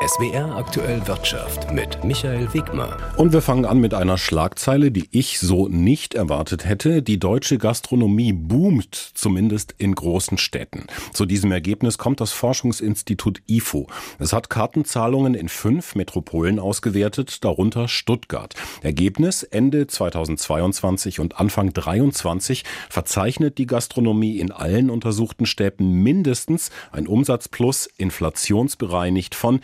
SWR Aktuell Wirtschaft mit Michael Wegmer. Und wir fangen an mit einer Schlagzeile, die ich so nicht erwartet hätte. Die deutsche Gastronomie boomt, zumindest in großen Städten. Zu diesem Ergebnis kommt das Forschungsinstitut IFO. Es hat Kartenzahlungen in 5 Metropolen ausgewertet, darunter Stuttgart. Ergebnis: Ende 2022 und Anfang 2023 verzeichnet die Gastronomie in allen untersuchten Städten mindestens ein Umsatzplus inflationsbereinigt von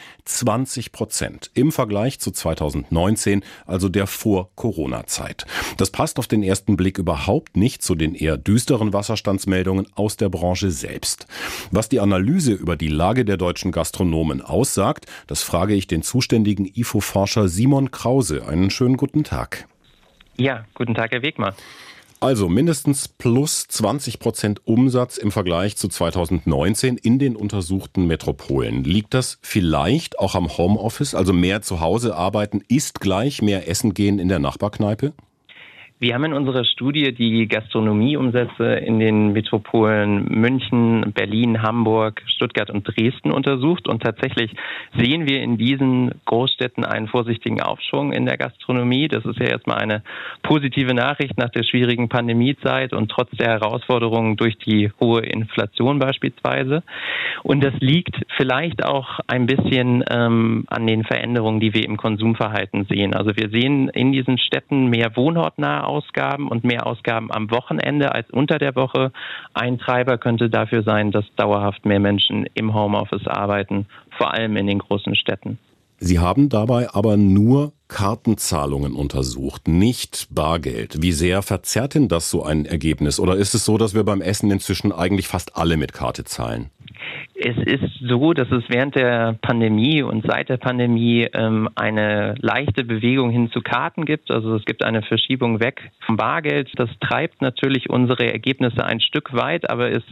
20% im Vergleich zu 2019, also der Vor-Corona-Zeit. Das passt auf den ersten Blick überhaupt nicht zu den eher düsteren Wasserstandsmeldungen aus der Branche selbst. Was die Analyse über die Lage der deutschen Gastronomen aussagt, das frage ich den zuständigen IFO-Forscher Simon Krause. Einen schönen guten Tag. Ja, guten Tag, Herr Wegmer. Also mindestens plus 20% Umsatz im Vergleich zu 2019 in den untersuchten Metropolen. Liegt das vielleicht auch am Homeoffice, also mehr zu Hause arbeiten ist gleich mehr essen gehen in der Nachbarkneipe? Wir haben in unserer Studie die Gastronomieumsätze in den Metropolen München, Berlin, Hamburg, Stuttgart und Dresden untersucht. Und tatsächlich sehen wir in diesen Großstädten einen vorsichtigen Aufschwung in der Gastronomie. Das ist ja erstmal eine positive Nachricht nach der schwierigen Pandemiezeit und trotz der Herausforderungen durch die hohe Inflation beispielsweise. Und das liegt vielleicht auch ein bisschen an den Veränderungen, die wir im Konsumverhalten sehen. Also wir sehen in diesen Städten mehr wohnortnahe Ausgaben und mehr Ausgaben am Wochenende als unter der Woche. Ein Treiber könnte dafür sein, dass dauerhaft mehr Menschen im Homeoffice arbeiten, vor allem in den großen Städten. Sie haben dabei aber nur Kartenzahlungen untersucht, nicht Bargeld. Wie sehr verzerrt denn das so ein Ergebnis? Oder ist es so, dass wir beim Essen inzwischen eigentlich fast alle mit Karte zahlen? Es ist so, dass es während der Pandemie und seit der Pandemie eine leichte Bewegung hin zu Karten gibt. Also es gibt eine Verschiebung weg vom Bargeld. Das treibt natürlich unsere Ergebnisse ein Stück weit, aber es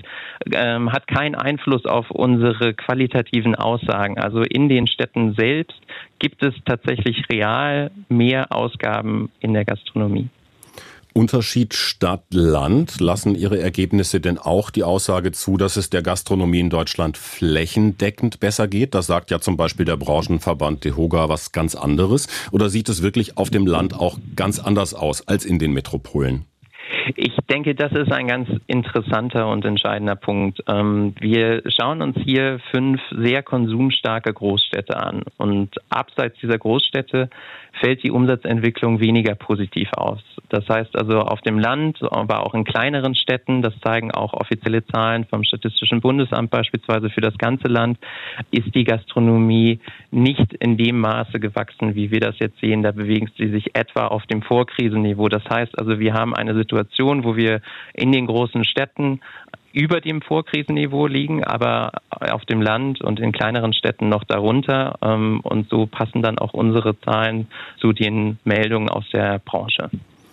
hat keinen Einfluss auf unsere qualitativen Aussagen. Also in den Städten selbst gibt es tatsächlich real mehr Ausgaben in der Gastronomie. Unterschied Stadt-Land. Lassen Ihre Ergebnisse denn auch die Aussage zu, dass es der Gastronomie in Deutschland flächendeckend besser geht? Das sagt ja zum Beispiel der Branchenverband DEHOGA was ganz anderes. Oder sieht es wirklich auf dem Land auch ganz anders aus als in den Metropolen? Ich denke, das ist ein ganz interessanter und entscheidender Punkt. Wir schauen uns hier 5 sehr konsumstarke Großstädte an. Und abseits dieser Großstädte fällt die Umsatzentwicklung weniger positiv aus. Das heißt also auf dem Land, aber auch in kleineren Städten, das zeigen auch offizielle Zahlen vom Statistischen Bundesamt beispielsweise für das ganze Land, ist die Gastronomie nicht in dem Maße gewachsen, wie wir das jetzt sehen. Da bewegen sie sich etwa auf dem Vorkrisenniveau. Das heißt also, wir haben eine Situation, wo wir in den großen Städten über dem Vorkrisenniveau liegen, aber auf dem Land und in kleineren Städten noch darunter. Und so passen dann auch unsere Zahlen zu den Meldungen aus der Branche.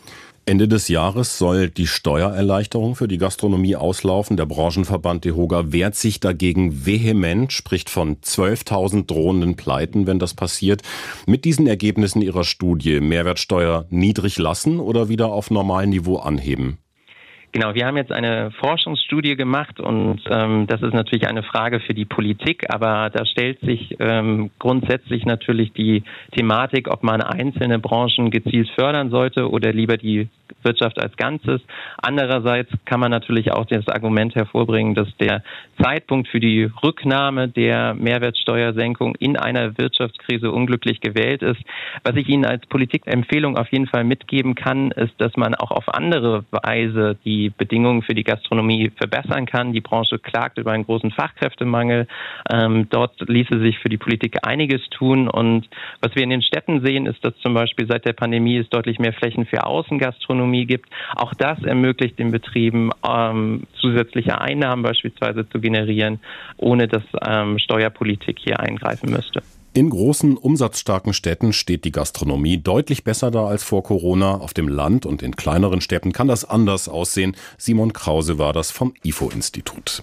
Ende des Jahres soll die Steuererleichterung für die Gastronomie auslaufen. Der Branchenverband DEHOGA wehrt sich dagegen vehement, spricht von 12.000 drohenden Pleiten, wenn das passiert. Mit diesen Ergebnissen Ihrer Studie Mehrwertsteuer niedrig lassen oder wieder auf normalen Niveau anheben? Genau, wir haben jetzt eine Forschungsstudie gemacht und das ist natürlich eine Frage für die Politik, aber da stellt sich grundsätzlich natürlich die Thematik, ob man einzelne Branchen gezielt fördern sollte oder lieber die Wirtschaft als Ganzes. Andererseits kann man natürlich auch das Argument hervorbringen, dass der Zeitpunkt für die Rücknahme der Mehrwertsteuersenkung in einer Wirtschaftskrise unglücklich gewählt ist. Was ich Ihnen als Politikempfehlung auf jeden Fall mitgeben kann, ist, dass man auch auf andere Weise die Bedingungen für die Gastronomie verbessern kann. Die Branche klagt über einen großen Fachkräftemangel. Dort ließe sich für die Politik einiges tun. Und was wir in den Städten sehen, ist, dass zum Beispiel seit der Pandemie es deutlich mehr Flächen für Außengastronomie gibt. Auch das ermöglicht den Betrieben, zusätzliche Einnahmen beispielsweise zu generieren, ohne dass Steuerpolitik hier eingreifen müsste. In großen, umsatzstarken Städten steht die Gastronomie deutlich besser da als vor Corona. Auf dem Land und in kleineren Städten kann das anders aussehen. Simon Krause war das vom IFO-Institut.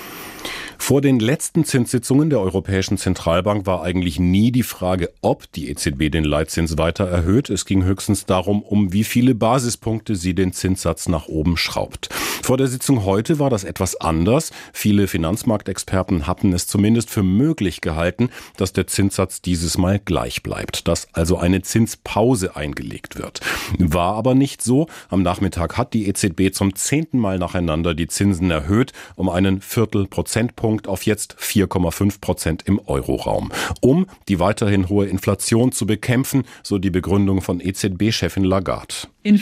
Vor den letzten Zinssitzungen der Europäischen Zentralbank war eigentlich nie die Frage, ob die EZB den Leitzins weiter erhöht. Es ging höchstens darum, um wie viele Basispunkte sie den Zinssatz nach oben schraubt. Vor der Sitzung heute war das etwas anders. Viele Finanzmarktexperten hatten es zumindest für möglich gehalten, dass der Zinssatz dieses Mal gleich bleibt, dass also eine Zinspause eingelegt wird. War aber nicht so. Am Nachmittag hat die EZB zum 10. Mal nacheinander die Zinsen erhöht, um einen Viertel-Prozentpunkt auf jetzt 4,5% im Euroraum. Um die weiterhin hohe Inflation zu bekämpfen, so die Begründung von EZB-Chefin Lagarde.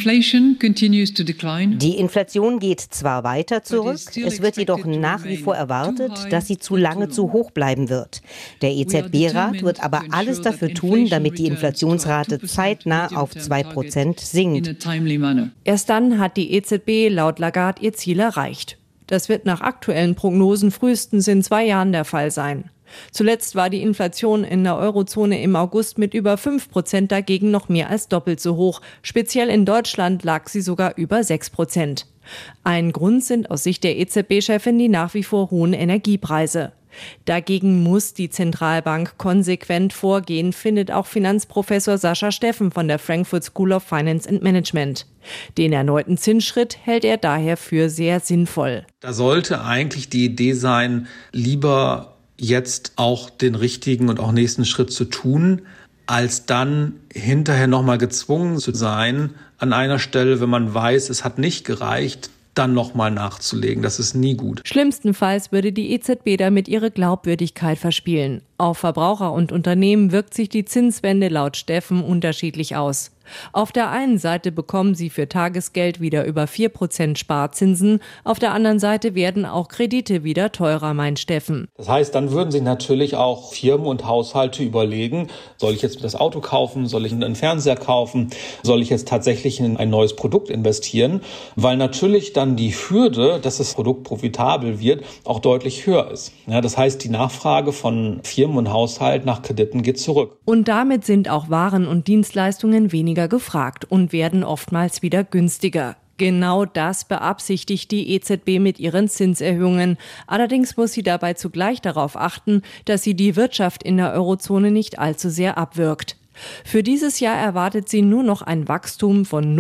Die Inflation geht zwar weiter zurück, es wird jedoch nach wie vor erwartet, dass sie zu lange zu hoch bleiben wird. Der EZB-Rat wird aber alles dafür tun, damit die Inflationsrate zeitnah auf 2% sinkt. Erst dann hat die EZB laut Lagarde ihr Ziel erreicht. Das wird nach aktuellen Prognosen frühestens in 2 Jahren der Fall sein. Zuletzt war die Inflation in der Eurozone im August mit über 5% dagegen noch mehr als doppelt so hoch. Speziell in Deutschland lag sie sogar über 6%. Ein Grund sind aus Sicht der EZB-Chefin die nach wie vor hohen Energiepreise. Dagegen muss die Zentralbank konsequent vorgehen, findet auch Finanzprofessor Sascha Steffen von der Frankfurt School of Finance and Management. Den erneuten Zinsschritt hält er daher für sehr sinnvoll. Da sollte eigentlich die Idee sein, lieber jetzt auch den richtigen und auch nächsten Schritt zu tun, als dann hinterher nochmal gezwungen zu sein, an einer Stelle, wenn man weiß, es hat nicht gereicht, dann nochmal nachzulegen. Das ist nie gut. Schlimmstenfalls würde die EZB damit ihre Glaubwürdigkeit verspielen. Auf Verbraucher und Unternehmen wirkt sich die Zinswende laut Steffen unterschiedlich aus. Auf der einen Seite bekommen sie für Tagesgeld wieder über 4% Sparzinsen, auf der anderen Seite werden auch Kredite wieder teurer, meint Steffen. Das heißt, dann würden sich natürlich auch Firmen und Haushalte überlegen, soll ich jetzt das Auto kaufen, soll ich einen Fernseher kaufen, soll ich jetzt tatsächlich in ein neues Produkt investieren, weil natürlich dann die Hürde, dass das Produkt profitabel wird, auch deutlich höher ist. Ja, das heißt, die Nachfrage von Firmen und Haushalten nach Krediten geht zurück. Und damit sind auch Waren und Dienstleistungen weniger gefragt und werden oftmals wieder günstiger. Genau das beabsichtigt die EZB mit ihren Zinserhöhungen. Allerdings muss sie dabei zugleich darauf achten, dass sie die Wirtschaft in der Eurozone nicht allzu sehr abwirkt. Für dieses Jahr erwartet sie nur noch ein Wachstum von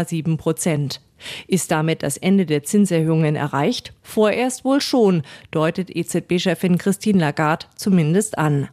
0,7%. Ist damit das Ende der Zinserhöhungen erreicht? Vorerst wohl schon, deutet EZB-Chefin Christine Lagarde zumindest an.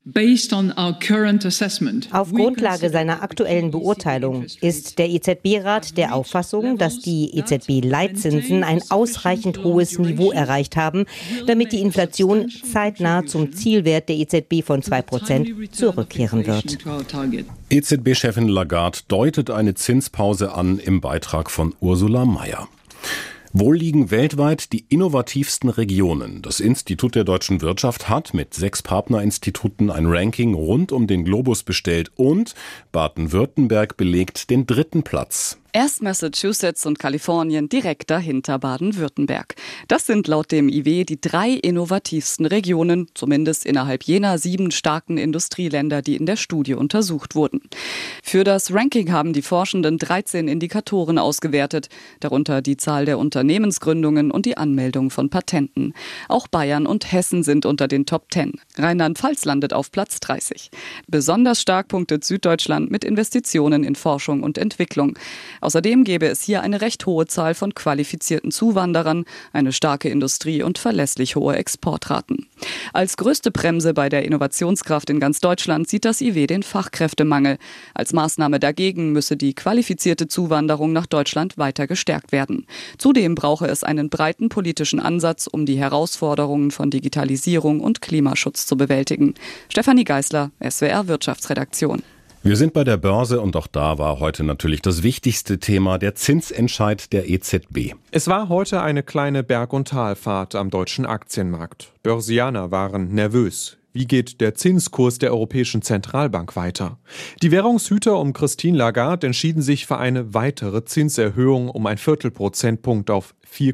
Auf Grundlage seiner aktuellen Beurteilung ist der EZB-Rat der Auffassung, dass die EZB-Leitzinsen ein ausreichend hohes Niveau erreicht haben, damit die Inflation zeitnah zum Zielwert der EZB von 2% zurückkehren wird. EZB-Chefin Lagarde deutet eine Zinspause an im Beitrag von Ursula Mayer. Wohl liegen weltweit die innovativsten Regionen. Das Institut der deutschen Wirtschaft hat mit 6 Partnerinstituten ein Ranking rund um den Globus bestellt und Baden-Württemberg belegt den 3. Platz. Erst Massachusetts und Kalifornien direkt dahinter Baden-Württemberg. Das sind laut dem IW die 3 innovativsten Regionen, zumindest innerhalb jener 7 starken Industrieländer, die in der Studie untersucht wurden. Für das Ranking haben die Forschenden 13 Indikatoren ausgewertet, darunter die Zahl der Unternehmensgründungen und die Anmeldung von Patenten. Auch Bayern und Hessen sind unter den Top 10. Rheinland-Pfalz landet auf Platz 30. Besonders stark punktet Süddeutschland mit Investitionen in Forschung und Entwicklung. Außerdem gäbe es hier eine recht hohe Zahl von qualifizierten Zuwanderern, eine starke Industrie und verlässlich hohe Exportraten. Als größte Bremse bei der Innovationskraft in ganz Deutschland sieht das IW den Fachkräftemangel. Als Maßnahme dagegen müsse die qualifizierte Zuwanderung nach Deutschland weiter gestärkt werden. Zudem brauche es einen breiten politischen Ansatz, um die Herausforderungen von Digitalisierung und Klimaschutz zu bewältigen. Stefanie Geisler, SWR Wirtschaftsredaktion. Wir sind bei der Börse und auch da war heute natürlich das wichtigste Thema der Zinsentscheid der EZB. Es war heute eine kleine Berg- und Talfahrt am deutschen Aktienmarkt. Börsianer waren nervös. Wie geht der Zinskurs der Europäischen Zentralbank weiter? Die Währungshüter um Christine Lagarde entschieden sich für eine weitere Zinserhöhung um ein Viertelprozentpunkt auf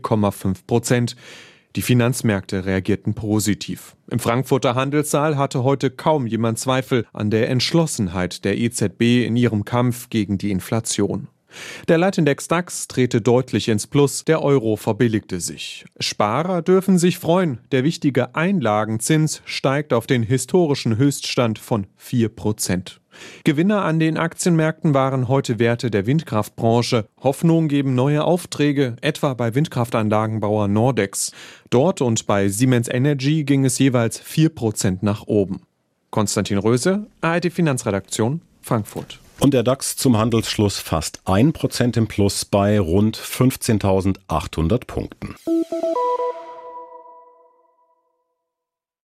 4,5%. Die Finanzmärkte reagierten positiv. Im Frankfurter Handelssaal hatte heute kaum jemand Zweifel an der Entschlossenheit der EZB in ihrem Kampf gegen die Inflation. Der Leitindex DAX drehte deutlich ins Plus, der Euro verbilligte sich. Sparer dürfen sich freuen, der wichtige Einlagenzins steigt auf den historischen Höchststand von 4%. Gewinner an den Aktienmärkten waren heute Werte der Windkraftbranche. Hoffnung geben neue Aufträge, etwa bei Windkraftanlagenbauer Nordex. Dort und bei Siemens Energy ging es jeweils 4% nach oben. Konstantin Röse, ARD Finanzredaktion, Frankfurt. Und der DAX zum Handelsschluss fast 1% im Plus bei rund 15.800 Punkten.